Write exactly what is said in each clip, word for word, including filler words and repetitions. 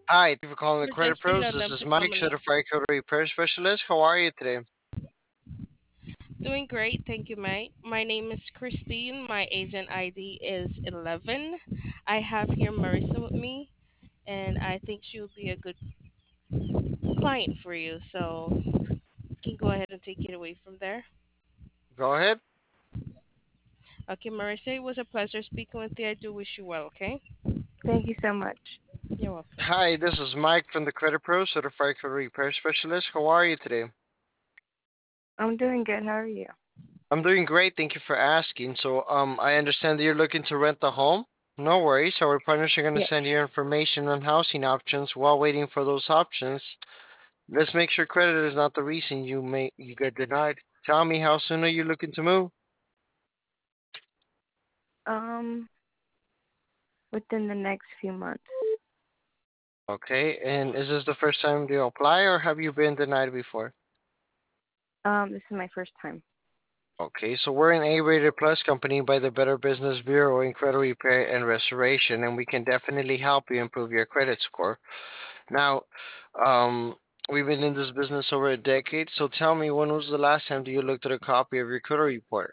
Hi, thank you for calling the Credit Majestic Pros. on This them is to Mike, Commonly. certified credit repair specialist. How are you today? Doing great, thank you, Mike. My name is Christine. My agent I D is eleven. I have here Marissa with me, and I think she will be a good client for you. So, you can go ahead and take it away from there. Go ahead. Okay, Marissa, it was a pleasure speaking with you. I do wish you well, okay? Thank you so much. You're welcome. Hi, this is Mike from the Credit Pros, certified credit repair specialist. How are you today? I'm doing good. How are you? I'm doing great. Thank you for asking. So, um, I understand that you're looking to rent a home. No worries. Our partners are going to Yes. send you information on housing options while waiting for those options. Let's make sure credit is not the reason you may you get denied. Tell me, how soon are you looking to move? Um, Within the next few months. Okay, and is this the first time you apply, or have you been denied before? Um, this is my first time. Okay, so we're an A-rated plus company by the Better Business Bureau in credit repair and restoration, and we can definitely help you improve your credit score. Now, um, we've been in this business over a decade, so tell me, when was the last time that you looked at a copy of your credit report?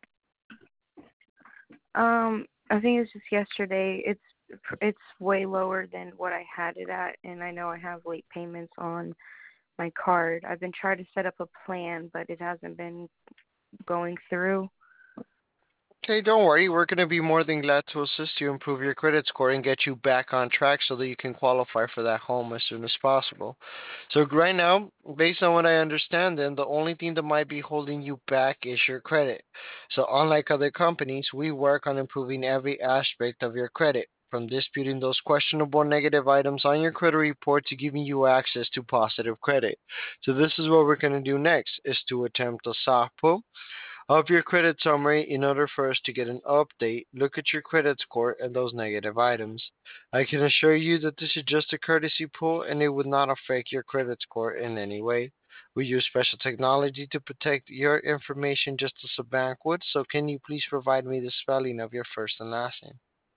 Um, I think it's just yesterday. It's it's way lower than what I had it at, and I know I have late payments on my card. I've been trying to set up a plan, but it hasn't been going through. Okay, don't worry. We're going to be more than glad to assist you improve your credit score and get you back on track so that you can qualify for that home as soon as possible. So right now, based on what I understand, then the only thing that might be holding you back is your credit. So unlike other companies, we work on improving every aspect of your credit, from disputing those questionable negative items on your credit report to giving you access to positive credit. So this is what we're going to do next, is to attempt a soft pull of your credit summary. In order for us to get an update, look at your credit score and those negative items. I can assure you that this is just a courtesy pull and it would not affect your credit score in any way. We use special technology to protect your information just as a bank would, so can you please provide me the spelling of your first and last name?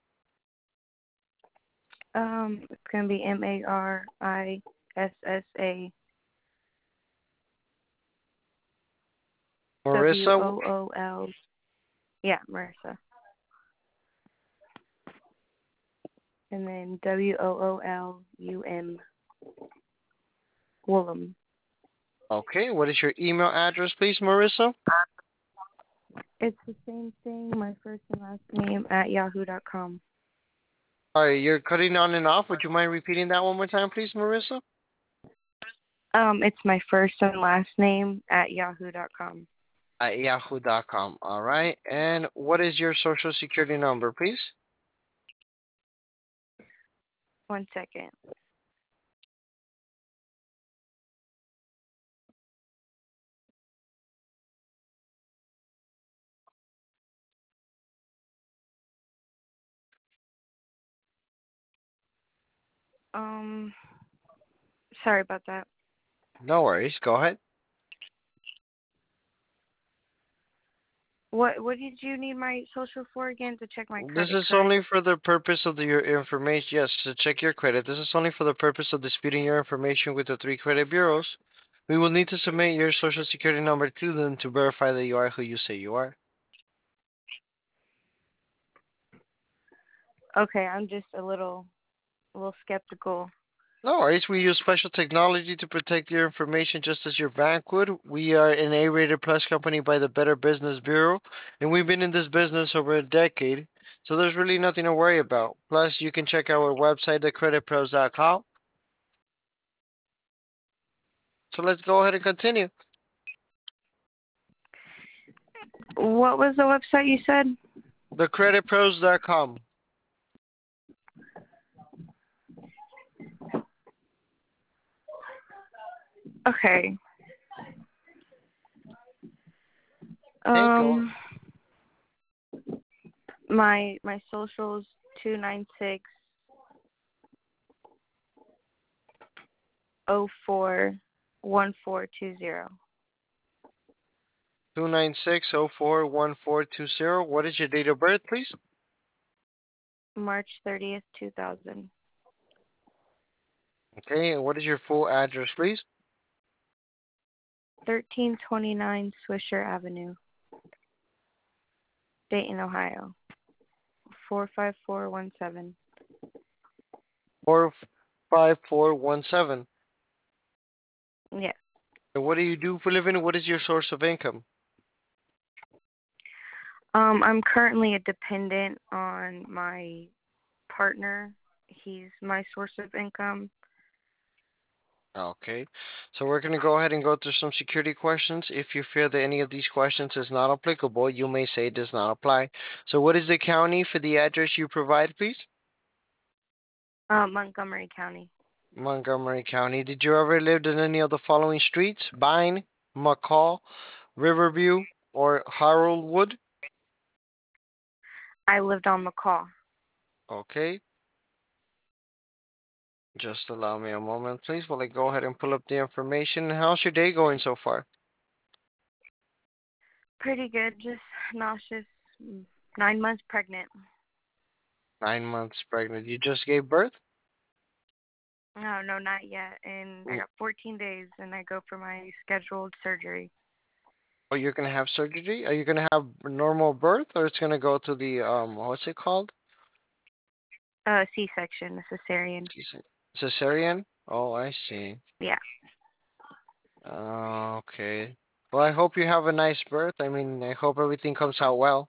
Um, it's gonna be M A R I S S A W Marissa? O O L. Yeah, Marissa. And then W O O L U M. Woolham. Okay, what is your email address, please, Marissa? It's the same thing, my first and last name at yahoo dot com. Sorry, you're cutting on and off. Would you mind repeating that one more time, please, Marissa? Um, it's my first and last name at yahoo dot com. At yahoo dot com. All right. And what is your social security number, please? One second. Um, Sorry about that. No worries. Go ahead. What What did you need my social for again to check my This credit? is Correct. only for the purpose of the, your information. Yes, to check your credit. This is only for the purpose of disputing your information with the three credit bureaus. We will need to submit your social security number to them to verify that you are who you say you are. Okay, I'm just a little a little skeptical. No worries. We use special technology to protect your information just as your bank would. We are an A-rated plus company by the Better Business Bureau, and we've been in this business over a decade, so there's really nothing to worry about. Plus, you can check our website, the credit pros dot com. So let's go ahead and continue. What was the website you said? the credit pros dot com. Okay. Okay, go. Um, my my socials two nine six oh four one four two zero. two nine six oh four one four two zero. What is your date of birth, please? March thirtieth, two thousand. Okay, and what is your full address, please? thirteen twenty-nine Swisher Avenue, Dayton, Ohio, four five four one seven. Four five four one seven. Yes. And what do you do for a living? What is your source of income? Um, I'm currently a dependent on my partner. He's my source of income. Okay, so we're going to go ahead and go through some security questions. If you feel that any of these questions is not applicable, you may say it does not apply. So what is the county for the address you provide, please? Uh, Montgomery County. Montgomery County. Did you ever live in any of the following streets? Vine, McCall, Riverview, or Haroldwood? I lived on McCall. Okay, just allow me a moment, please, while I go ahead and pull up the information. How's your day going so far? Pretty good, just nauseous. mm, Nine months pregnant. Nine months pregnant. You just gave birth? No, no, not yet. And I Mm. got fourteen days, and I go for my scheduled surgery. Oh, you're gonna have surgery? Are you gonna have normal birth, or it's gonna go to the um, what's it called? Uh, C-section, a cesarean. Cese- Cesarean? Oh, I see. Yeah. Uh, okay. Well, I hope you have a nice birth. I mean, I hope everything comes out well.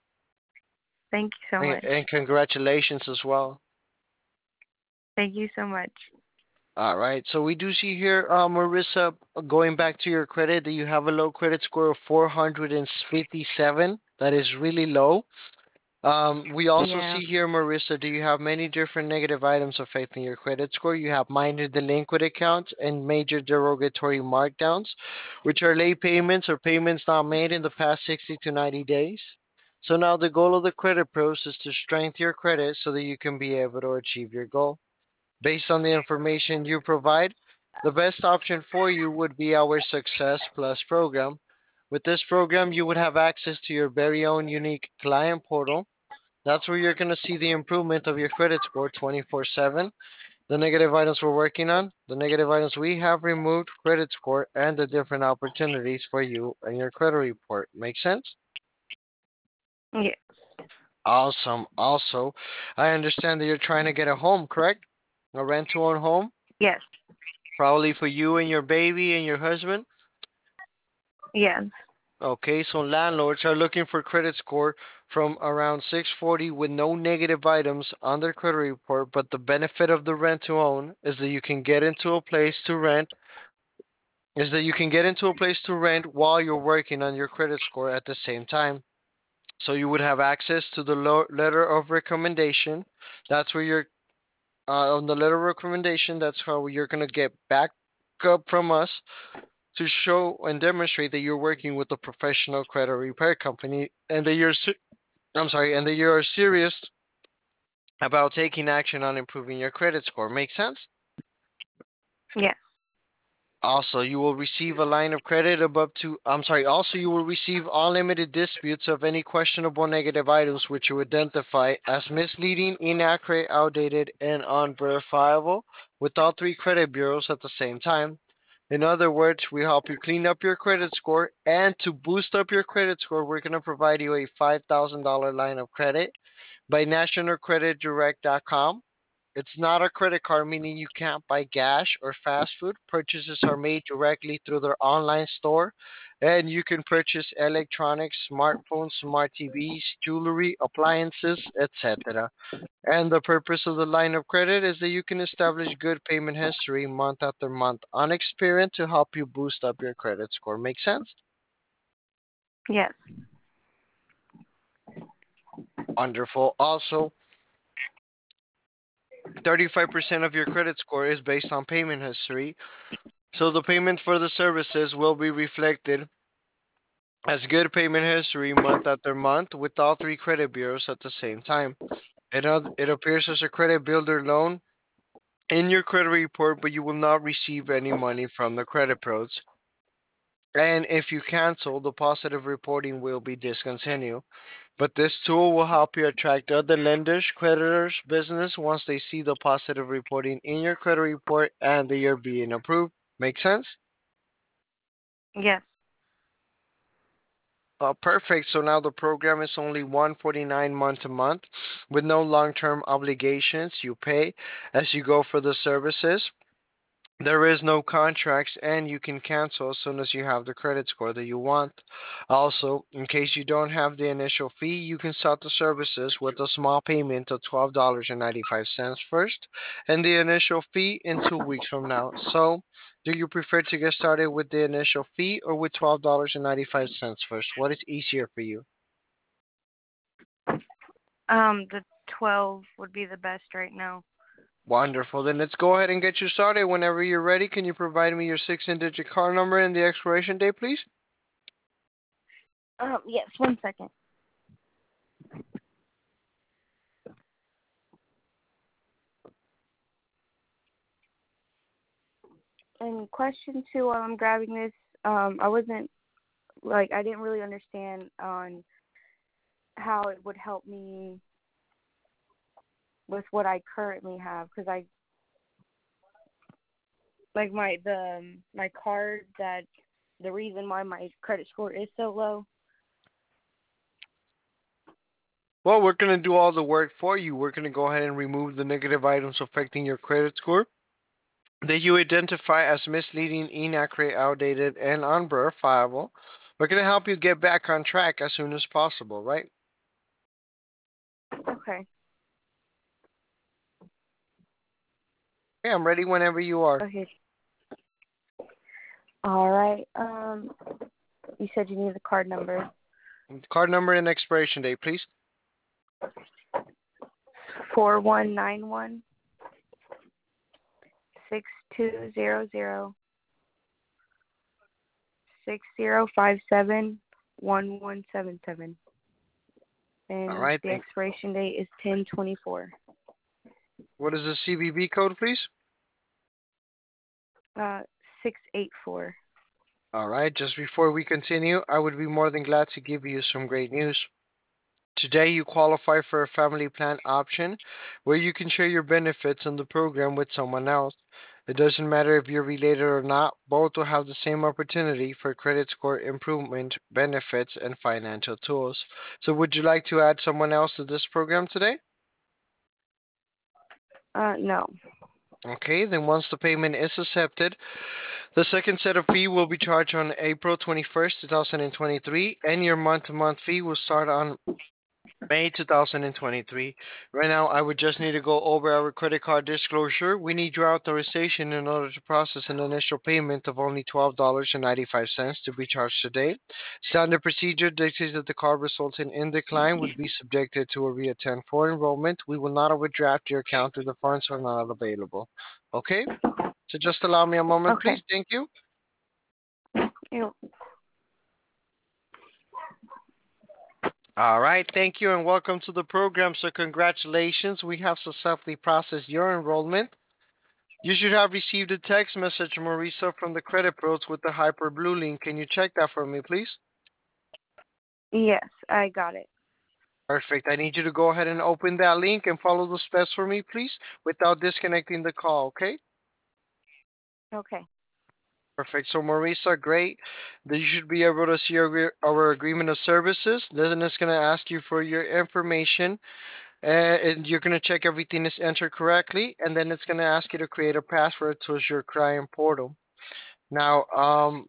Thank you so And, much. and congratulations as well. Thank you so much. All right. So we do see here, uh, Marissa, going back to your credit, that you have a low credit score of four hundred fifty-seven. That is really low. Um, we also Yeah. see here, Marissa, do you have many different negative items affecting your credit score? You have minor delinquent accounts and major derogatory markdowns, which are late payments or payments not made in the past sixty to ninety days. So now the goal of the credit pros is to strengthen your credit so that you can be able to achieve your goal. Based on the information you provide, the best option for you would be our Success Plus program. With this program, you would have access to your very own unique client portal. That's where you're going to see the improvement of your credit score twenty-four seven, the negative items we're working on, the negative items we have removed, credit score, and the different opportunities for you and your credit report. Make sense? Yeah. Awesome. Also, I understand that you're trying to get a home, correct? A rent to own home, Yes. probably for you and your baby and your husband. Yes. Okay, so landlords are looking for credit score from around six forty with no negative items on their credit report, but the benefit of the rent to own is that you can get into a place to rent is that you can get into a place to rent while you're working on your credit score at the same time. So you would have access to the lo- letter of recommendation. That's where you're uh, on the letter of recommendation. That's how you're gonna get back up from us to show and demonstrate that you're working with a professional credit repair company and that you're I'm sorry, and that you're serious about taking action on improving your credit score. Make sense? Yes. Also, you will receive a line of credit of up to, I'm sorry, also you will receive unlimited disputes of any questionable negative items which you identify as misleading, inaccurate, outdated, and unverifiable with all three credit bureaus at the same time. In other words, we help you clean up your credit score, and to boost up your credit score, we're going to provide you a five thousand dollars line of credit by national credit direct dot com. It's not a credit card, meaning you can't buy gas or fast food. Purchases are made directly through their online store, and you can purchase electronics, smartphones, smart T Vs, jewelry, appliances, et cetera. And the purpose of the line of credit is that you can establish good payment history month after month on Experian to help you boost up your credit score. Make sense? Yes. Wonderful. Also, thirty-five percent of your credit score is based on payment history. So the payment for the services will be reflected as good payment history month after month with all three credit bureaus at the same time. It, it appears as a credit builder loan in your credit report, but you will not receive any money from the credit pros. And if you cancel, the positive reporting will be discontinued. But this tool will help you attract other lenders, creditors, business once they see the positive reporting in your credit report and that you're being approved. Make sense? Yes. Uh, perfect. So now the program is only one forty-nine month to month with no long-term obligations. You pay as you go for the services. There is no contracts and you can cancel as soon as you have the credit score that you want. Also, in case you don't have the initial fee, you can start the services with a small payment of twelve dollars and ninety-five cents first and the initial fee in two weeks from now. So, do you prefer to get started with the initial fee or with twelve dollars and ninety-five cents first? What is easier for you? Um, the twelve would be the best right now. Wonderful. Then let's go ahead and get you started. Whenever you're ready, can you provide me your sixteen digit card number and the expiration date, please? Um, yes, one second. And question two, while I'm grabbing this, um, I wasn't like I didn't really understand on how it would help me with what I currently have because I like my the um, my card that the reason why my credit score is so low. Well, we're going to do all the work for you. We're going to go ahead and remove the negative items affecting your credit score that you identify as misleading, inaccurate, outdated, and unverifiable. We're going to help you get back on track as soon as possible, right? Okay. Okay, I'm ready whenever you are. Okay. All right. Um, you said you need the card number. Card number and expiration date, please. Four one nine one six two zero zero six zero five seven one one seven seven. All And right. the Thank. expiration date is ten twenty four. What is the C V V code, please? Uh, six eight four. All right. Just before we continue, I would be more than glad to give you some great news. Today, you qualify for a family plan option where you can share your benefits in the program with someone else. It doesn't matter if you're related or not, both will have the same opportunity for credit score improvement, benefits, and financial tools. So, would you like to add someone else to this program today? Uh, no. Okay, then once the payment is accepted, the second set of fee will be charged on April twenty-first, two thousand twenty-three, and your month to month fee will start on May two thousand twenty-three. Right now, I would just need to go over our credit card disclosure. We need your authorization in order to process an initial payment of only twelve dollars and ninety-five cents to be charged today. Standard procedure dictates that the card resulting in decline would be subjected to a reattend for enrollment. We will not overdraft your account if the funds are not available. Okay? So just allow me a moment, Okay. please. Thank you. You, All right, thank you and welcome to the program. So, congratulations, we have successfully processed your enrollment. You should have received a text message, Marisa, from the Credit Pros with the Hyper Blue link. Can you check that for me, please? yes, I got it. Perfect. I need you to go ahead and open that link and follow the steps for me, please, without disconnecting the call, okay? Okay. Perfect. So, Marisa, great. Then you should be able to see our, our agreement of services. Then it's going to ask you for your information. Uh, and you're going to check everything is entered correctly, and then it's going to ask you to create a password to your client portal. Now, um,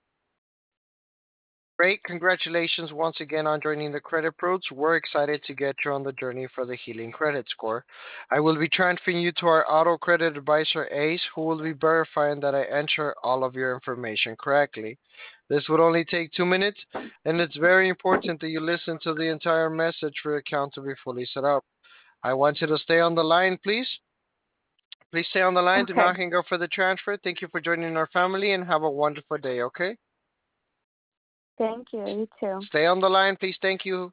great, congratulations once again on joining the Credit Pros. We're excited to get you on the journey for the Healing Credit Score. I will be transferring you to our auto credit advisor, Ace, who will be verifying that I enter all of your information correctly. This would only take two minutes, and it's very important that you listen to the entire message for your account to be fully set up. I want you to stay on the line, please. Please stay on the line. Do Okay. not hang up for the transfer. Thank you for joining our family and have a wonderful day, okay? Thank you. You too. Stay on the line, please. Thank you.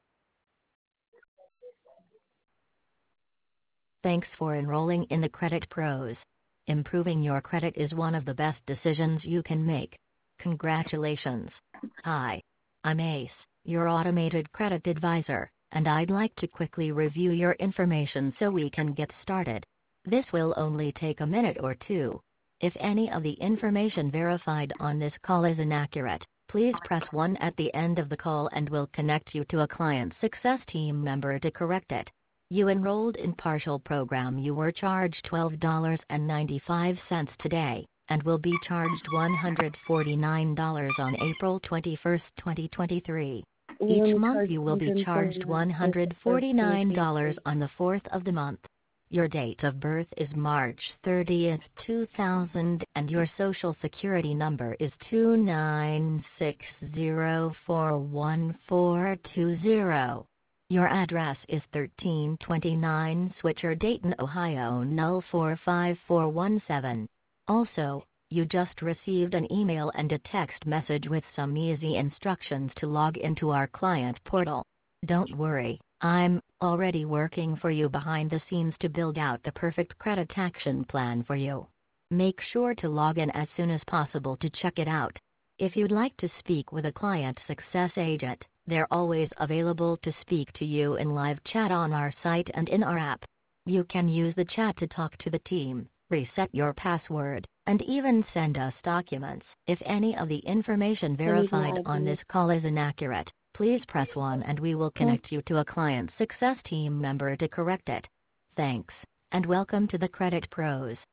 Thanks for enrolling in the Credit Pros. Improving your credit is one of the best decisions you can make. Congratulations. Hi. I'm Ace, your automated credit advisor, and I'd like to quickly review your information so we can get started. This will only take a minute or two. If any of the information verified on this call is inaccurate, please press one at the end of the call and we'll connect you to a client success team member to correct it. You enrolled in partial program. You were charged twelve dollars and ninety-five cents today, and will be charged one hundred forty-nine dollars on April twenty-first, twenty twenty-three. Each month you will be charged one hundred forty-nine dollars on the fourth of the month. Your date of birth is March thirtieth, two thousand, and your social security number is two nine six zero four one four two zero. Your address is thirteen twenty-nine Switcher, Dayton, Ohio zero four five four one seven. Also, you just received an email and a text message with some easy instructions to log into our client portal. Don't worry, I'm already working for you behind the scenes to build out the perfect credit action plan for you. Make sure to log in as soon as possible to check it out. If you'd like to speak with a client success agent, they're always available to speak to you in live chat on our site and in our app. You can use the chat to talk to the team, reset your password, and even send us documents. If any of the information verified on this call is inaccurate, please press one and we will connect you to a client success team member to correct it. Thanks, and welcome to the Credit Pros.